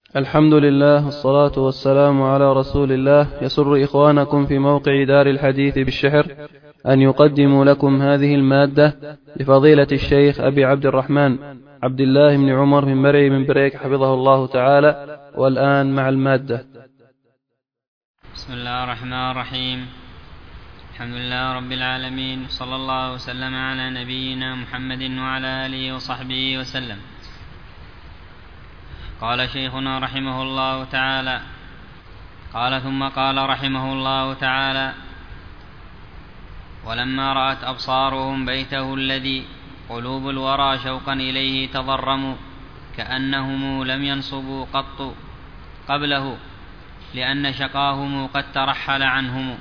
الحمد لله والصلاة والسلام على رسول الله. يسر إخوانكم في موقع دار الحديث بالشحر أن يقدموا لكم هذه المادة لفضيلة الشيخ أبي عبد الرحمن عبد الله بن عمر بن مرعي بن بريك حفظه الله تعالى. والآن مع المادة. بسم الله الرحمن الرحيم. الحمد لله رب العالمين، صلى الله وسلم على نبينا محمد وعلى آله وصحبه وسلم. قال شيخنا رحمه الله تعالى: ثم قال رحمه الله تعالى: ولما رأت أبصارهم بيته الذي قلوب الورى شوقا إليه تضرموا، كأنهم لم ينصبوا قط قبله، لأن شقاهم قد ترحل عنهم.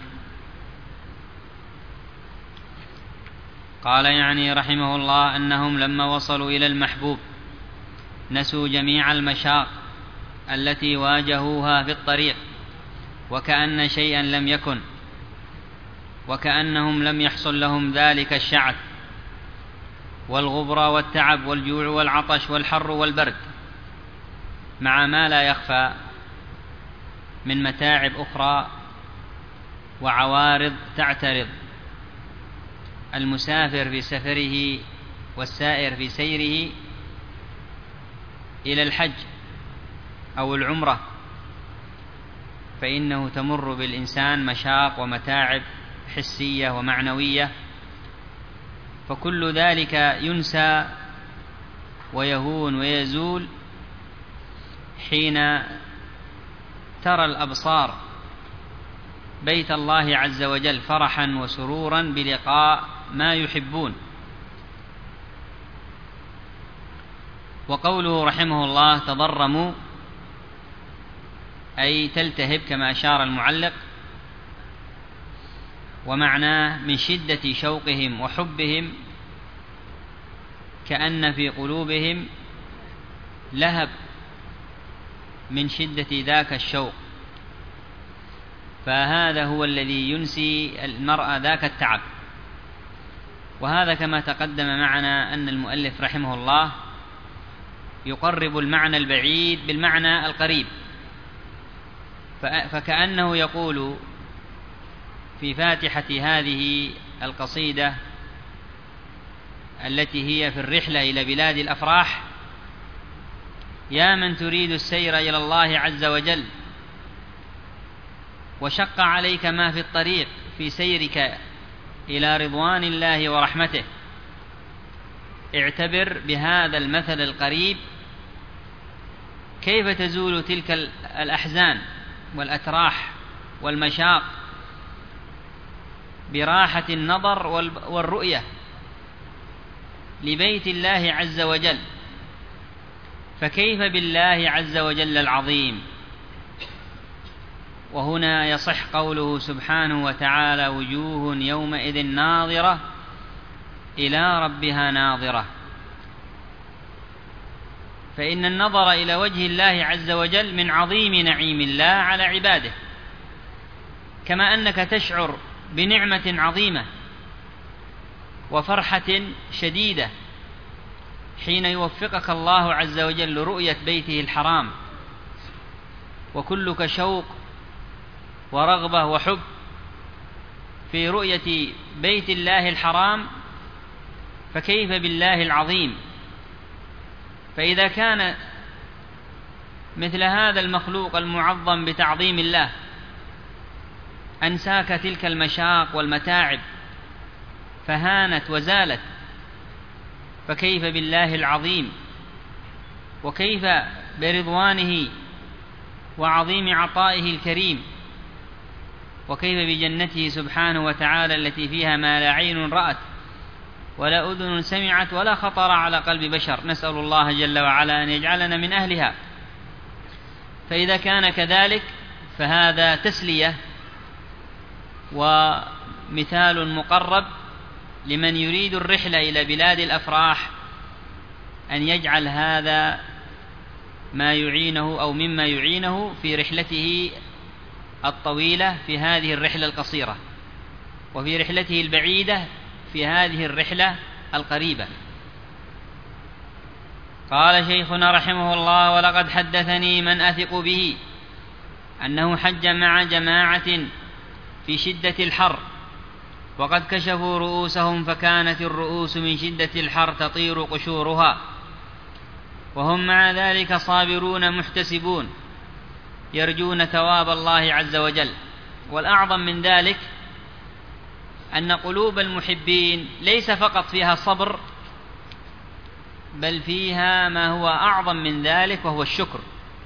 قال يعني رحمه الله أنهم لما وصلوا إلى المحبوب نسوا جميع المشاق التي واجهوها في الطريق، وكأن شيئا لم يكن، وكأنهم لم يحصل لهم ذلك الشعث والغبرة والتعب والجوع والعطش والحر والبرد، مع ما لا يخفى من متاعب أخرى وعوارض تعترض المسافر في سفره والسائر في سيره إلى الحج أو العمرة، فإنه تمر بالإنسان مشاق ومتاعب حسية ومعنوية، فكل ذلك ينسى ويهون ويزول حين ترى الأبصار بيت الله عز وجل فرحا وسرورا بلقاء ما يحبون. وقوله رحمه الله تضرموا أي تلتهب كما أشار المعلق، ومعناه من شدة شوقهم وحبهم كأن في قلوبهم لهب من شدة ذاك الشوق، فهذا هو الذي ينسي المرء ذاك التعب. وهذا كما تقدم معنا أن المؤلف رحمه الله يقرب المعنى البعيد بالمعنى القريب، فكأنه يقول في فاتحة هذه القصيدة التي هي في الرحلة إلى بلاد الأفراح: يا من تريد السير إلى الله عز وجل وشق عليك ما في الطريق في سيرك إلى رضوان الله ورحمته، اعتبر بهذا المثل القريب كيف تزول تلك الأحزان والأتراح والمشاق براحة النظر والرؤية لبيت الله عز وجل، فكيف بالله عز وجل العظيم. وهنا يصح قوله سبحانه وتعالى: وجوه يومئذ ناظرة إلى ربها ناظرة، فإن النظر إلى وجه الله عز وجل من عظيم نعيم الله على عباده، كما أنك تشعر بنعمة عظيمة وفرحة شديدة حين يوفقك الله عز وجل لرؤية بيته الحرام، وكلك شوق ورغبة وحب في رؤية بيت الله الحرام، فكيف بالله العظيم. فإذا كان مثل هذا المخلوق المعظم بتعظيم الله أنساك تلك المشاق والمتاعب فهانت وزالت، فكيف بالله العظيم، وكيف برضوانه وعظيم عطائه الكريم، وكيف بجنته سبحانه وتعالى التي فيها ما لا عين رأت ولا أذن سمعت ولا خطر على قلب بشر، نسأل الله جل وعلا أن يجعلنا من أهلها. فإذا كان كذلك فهذا تسلية ومثال مقرب لمن يريد الرحلة إلى بلاد الأفراح أن يجعل هذا ما يعينه أو مما يعينه في رحلته الطويلة في هذه الرحلة القصيرة، وفي رحلته البعيدة في هذه الرحلة القريبة. قال شيخنا رحمه الله: ولقد حدثني من أثق به أنه حج مع جماعة في شدة الحر، وقد كشفوا رؤوسهم فكانت الرؤوس من شدة الحر تطير قشورها، وهم مع ذلك صابرون محتسبون يرجون ثواب الله عز وجل. والأعظم من ذلك أن قلوب المحبين ليس فقط فيها صبر، بل فيها ما هو أعظم من ذلك وهو الشكر،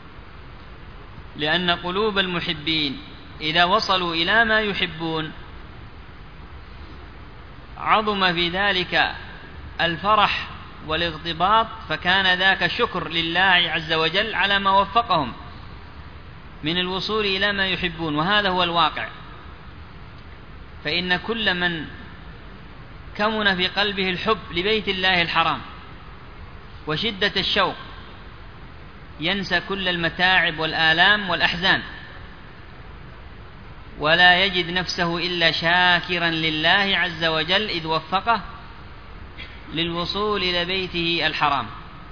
لأن قلوب المحبين إذا وصلوا إلى ما يحبون عظم في ذلك الفرح والاغتباط، فكان ذاك شكر لله عز وجل على ما وفقهم من الوصول إلى ما يحبون. وهذا هو الواقع، فإن كل من كمن في قلبه الحب لبيت الله الحرام وشدة الشوق ينسى كل المتاعب والآلام والأحزان، ولا يجد نفسه إلا شاكرا لله عز وجل إذ وفقه للوصول إلى بيته الحرام.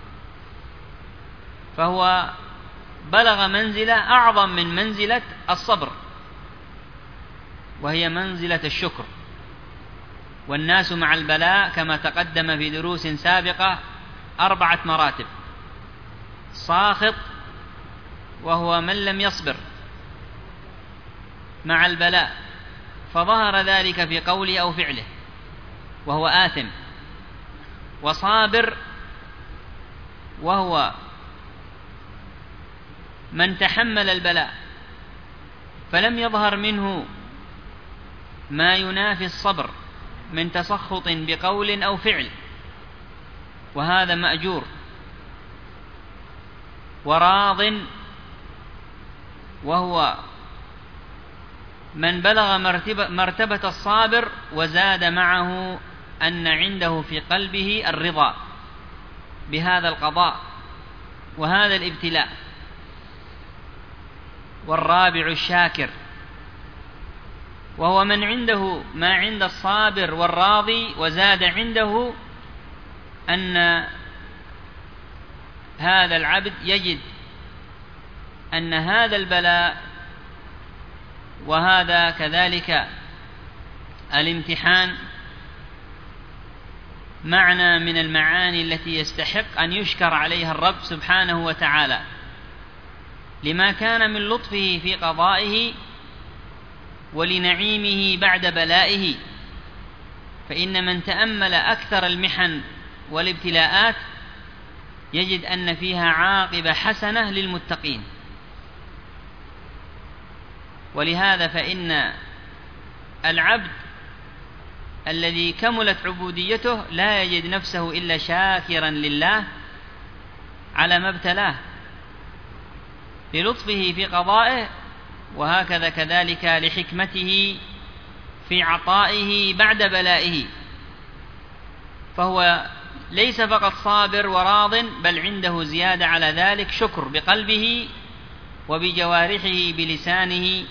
فهو بلغ منزلة أعظم من منزلة الصبر، وهي منزلة الشكر. والناس مع البلاء كما تقدم في دروس سابقة 4 مراتب: ساخط وهو من لم يصبر مع البلاء فظهر ذلك في قوله أو فعله وهو آثم، وصابر وهو من تحمل البلاء فلم يظهر منه ما ينافي الصبر من تسخط بقول أو فعل، وهذا مأجور. وراض وهو من بلغ مرتبة الصابر وزاد معه أن عنده في قلبه الرضا بهذا القضاء وهذا الابتلاء. والرابع الشاكر، وهو من عنده ما عند الصابر والراضي وزاد عنده أن هذا العبد يجد أن هذا البلاء وهذا كذلك الامتحان معنى من المعاني التي يستحق أن يشكر عليها الرب سبحانه وتعالى لما كان من لطفه في قضائه ولنعيمه بعد بلائه. فإن من تأمل أكثر المحن والابتلاءات يجد أن فيها عاقبة حسنة للمتقين. ولهذا فإن العبد الذي كملت عبوديته لا يجد نفسه إلا شاكرا لله على ما ابتلاه للطفه في قضائه، وهكذا كذلك لحكمته في عطائه بعد بلائه. فهو ليس فقط صابر وراض، بل عنده زيادة على ذلك شكر بقلبه وبجوارحه بلسانه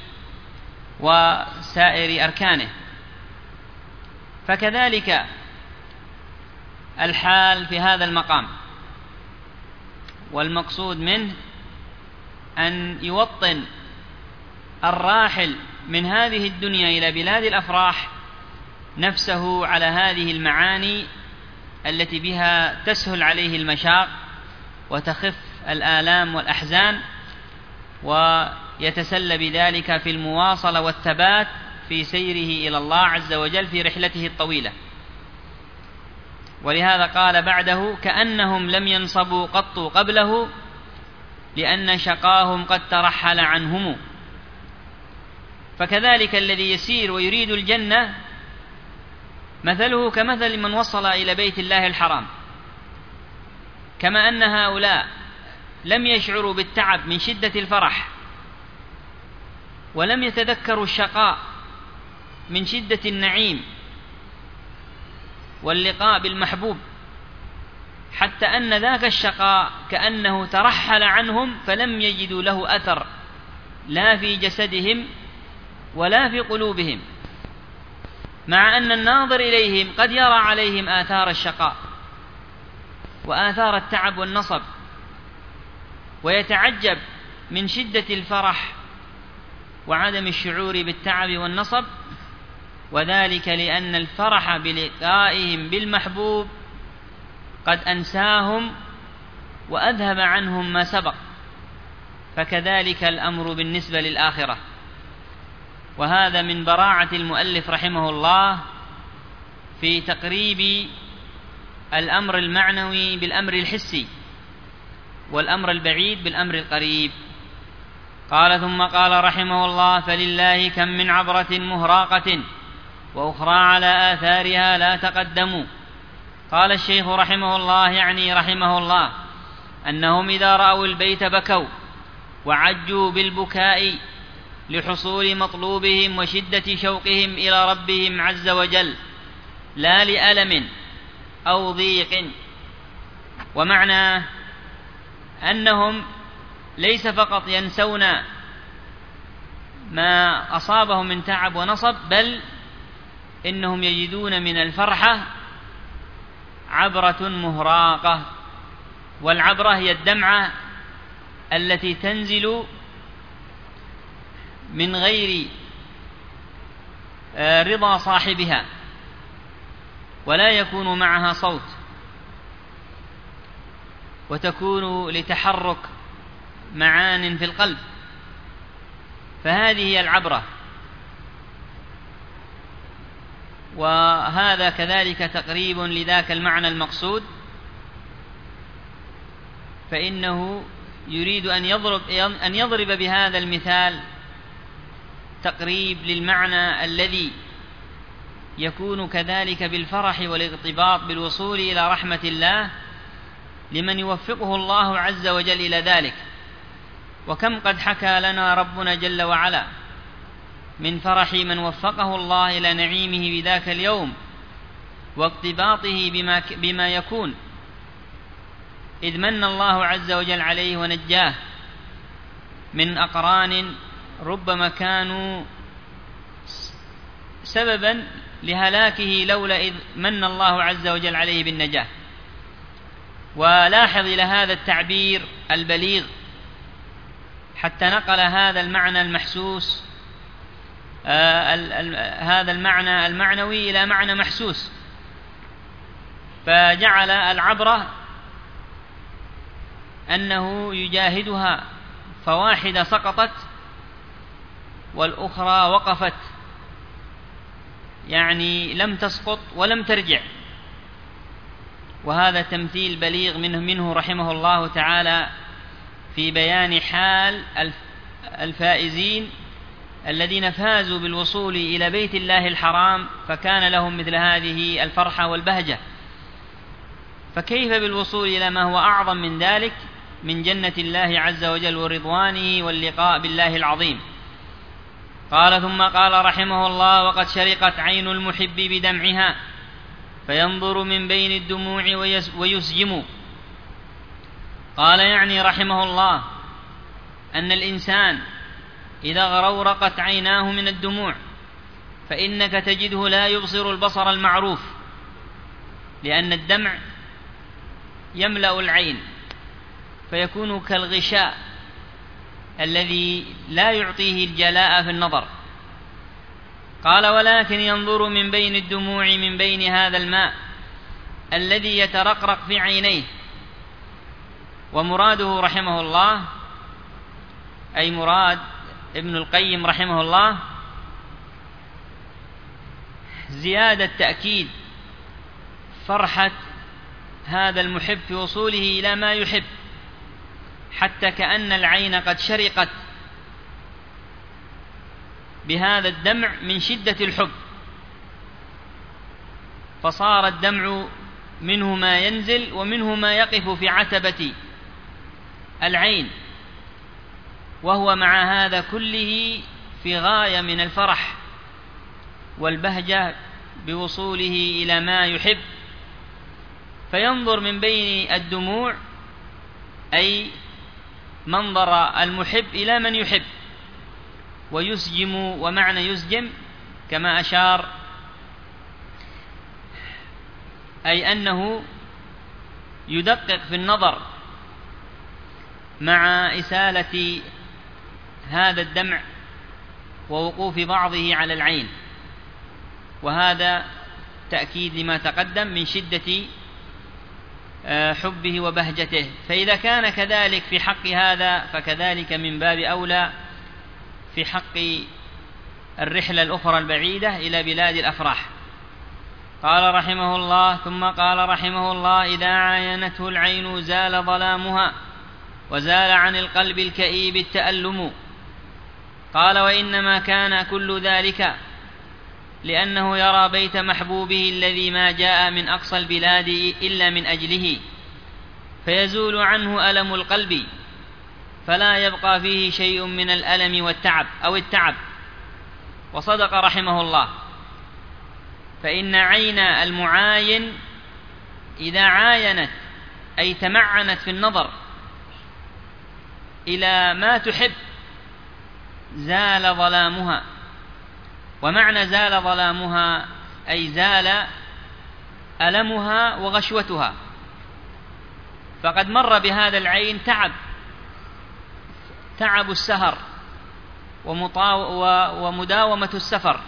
وسائر أركانه. فكذلك الحال في هذا المقام، والمقصود منه أن يوطن الراحل من هذه الدنيا إلى بلاد الأفراح نفسه على هذه المعاني التي بها تسهل عليه المشاق وتخف الآلام والأحزان، ويتسلى بذلك في المواصلة والثبات في سيره إلى الله عز وجل في رحلته الطويلة. ولهذا قال بعده: كأنهم لم ينصبوا قط قبله لأن شقاهم قد ترحل عنهم. فكذلك الذي يسير ويريد الجنة مثله كمثل من وصل إلى بيت الله الحرام، كما أن هؤلاء لم يشعروا بالتعب من شدة الفرح، ولم يتذكروا الشقاء من شدة النعيم واللقاء بالمحبوب، حتى أن ذاك الشقاء كأنه ترحل عنهم فلم يجدوا له أثر لا في جسدهم ولا في قلوبهم، مع أن الناظر إليهم قد يرى عليهم آثار الشقاء وآثار التعب والنصب، ويتعجب من شدة الفرح وعدم الشعور بالتعب والنصب، وذلك لأن الفرح بلقائهم بالمحبوب قد أنساهم وأذهب عنهم ما سبق، فكذلك الأمر بالنسبة للآخرة. وهذا من براعة المؤلف رحمه الله في تقريب الأمر المعنوي بالأمر الحسي، والأمر البعيد بالأمر القريب. قال: ثم قال رحمه الله: فلله كم من عبرة مهراقة وأخرى على آثارها لا تقدموا. قال الشيخ رحمه الله، يعني رحمه الله، أنهم إذا رأوا البيت بكوا وعجوا بالبكاء لحصول مطلوبهم وشدة شوقهم إلى ربهم عز وجل، لا لألم أو ضيق. ومعنى أنهم ليس فقط ينسون ما أصابهم من تعب ونصب، بل إنهم يجدون من الفرحة عبرة مهراقة. والعبرة هي الدمعة التي تنزل من غير رضا صاحبها، ولا يكون معها صوت، وتكون لتحرك معان في القلب، فهذه هي العبرة. وهذا كذلك تقريب لذاك المعنى المقصود، فإنه يريد أن يضرب بهذا المثال تقريب للمعنى الذي يكون كذلك بالفرح والاغتباط بالوصول إلى رحمة الله لمن يوفقه الله عز وجل إلى ذلك. وكم قد حكى لنا ربنا جل وعلا من فرح من وفقه الله إلى نعيمه بذاك اليوم واغتباطه بما يكون، إذ من الله عز وجل عليه ونجاه من أقران ربما كانوا سببا لهلاكه لولا إذ من الله عز وجل عليه بالنجاة. ولاحظ إلى هذا التعبير البليغ حتى نقل هذا المعنى المحسوس، هذا المعنى المعنوي إلى معنى محسوس، فجعل العبرة أنه يجاهدها، فواحدة سقطت والأخرى وقفت، يعني لم تسقط ولم ترجع. وهذا تمثيل بليغ منه رحمه الله تعالى في بيان حال الفائزين الذين فازوا بالوصول إلى بيت الله الحرام، فكان لهم مثل هذه الفرحة والبهجة، فكيف بالوصول إلى ما هو أعظم من ذلك من جنة الله عز وجل ورضوانه واللقاء بالله العظيم. قال: ثم قال رحمه الله: وقد شرقت عين المحب بدمعها فينظر من بين الدموع ويسجم. قال يعني رحمه الله أن الإنسان إذا غرورقت عيناه من الدموع فإنك تجده لا يبصر البصر المعروف، لأن الدمع يملأ العين فيكون كالغشاء الذي لا يعطيه الجلاء في النظر. قال: ولكن ينظر من بين الدموع من بين هذا الماء الذي يترقرق في عينيه. ومراده رحمه الله، أي مراد ابن القيم رحمه الله، زيادة تأكيد فرحة هذا المحب في وصوله إلى ما يحب، حتى كأن العين قد شرقت بهذا الدمع من شدة الحب، فصار الدمع منه ما ينزل ومنه ما يقف في عتبة العين، وهو مع هذا كله في غاية من الفرح والبهجة بوصوله إلى ما يحب، فينظر من بين الدموع أي منظر المحب إلى من يحب، ويسجم، ومعنى يسجم كما أشار، أي أنه يدقق في النظر مع إسالة هذا الدمع ووقوف بعضه على العين، وهذا تأكيد لما تقدم من شدة حبه وبهجته. فإذا كان كذلك في حق هذا فكذلك من باب أولى في حق الرحلة الأخرى البعيدة إلى بلاد الأفراح. قال رحمه الله: ثم قال رحمه الله: إذا عاينته العين زال ظلامها وزال عن القلب الكئيب التألم. قال: وإنما كان كل ذلك لأنه يرى بيت محبوبه الذي ما جاء من أقصى البلاد إلا من أجله، فيزول عنه ألم القلب فلا يبقى فيه شيء من الألم والتعب أو التعب. وصدق رحمه الله، فإن عين المعاين إذا عاينت أي تمعنت في النظر إلى ما تحب زال ظلامها. ومعنى زال ظلامها أي زال ألمها وغشوتها، فقد مر بهذا العين تعب السهر ومداومة السفر،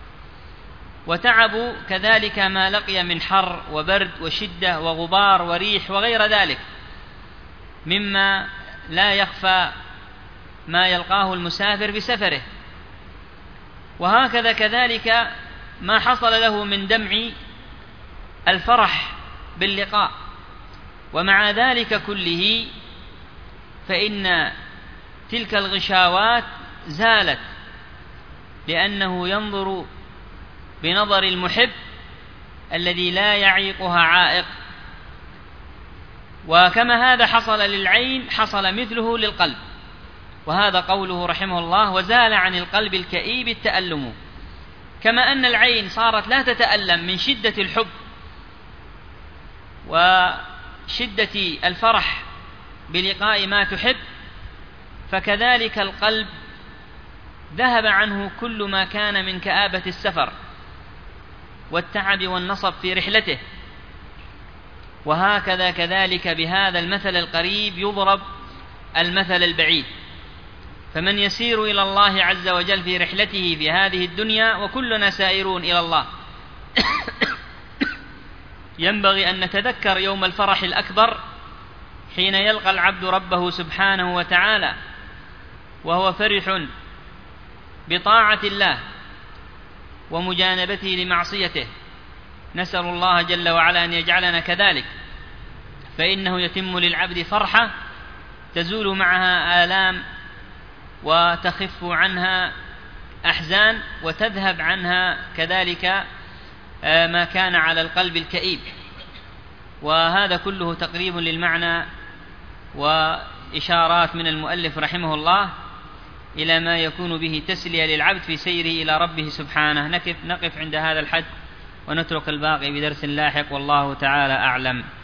وتعب كذلك ما لقي من حر وبرد وشدة وغبار وريح وغير ذلك مما لا يخفى ما يلقاه المسافر بسفره. وهكذا كذلك ما حصل له من دمع الفرح باللقاء. ومع ذلك كله فإن تلك الغشاوات زالت، لأنه ينظر بنظر المحب الذي لا يعيقها عائق. وكما هذا حصل للعين حصل مثله للقلب. وهذا قوله رحمه الله: وزال عن القلب الكئيب التألم. كما أن العين صارت لا تتألم من شدة الحب وشدة الفرح بلقاء ما تحب، فكذلك القلب ذهب عنه كل ما كان من كآبة السفر والتعب والنصب في رحلته. وهكذا كذلك بهذا المثل القريب يضرب المثل البعيد. فمن يسير إلى الله عز وجل في رحلته في هذه الدنيا، وكلنا سائرون إلى الله، ينبغي أن نتذكر يوم الفرح الأكبر حين يلقى العبد ربه سبحانه وتعالى وهو فرح بطاعة الله ومجانبته لمعصيته. نسأل الله جل وعلا أن يجعلنا كذلك، فإنه يتم للعبد فرحة تزول معها آلام وتخف عنها أحزان وتذهب عنها كذلك ما كان على القلب الكئيب. وهذا كله تقريب للمعنى وإشارات من المؤلف رحمه الله إلى ما يكون به تسلية للعبد في سيره إلى ربه سبحانه. نقف عند هذا الحد ونترك الباقي بدرس لاحق، والله تعالى أعلم.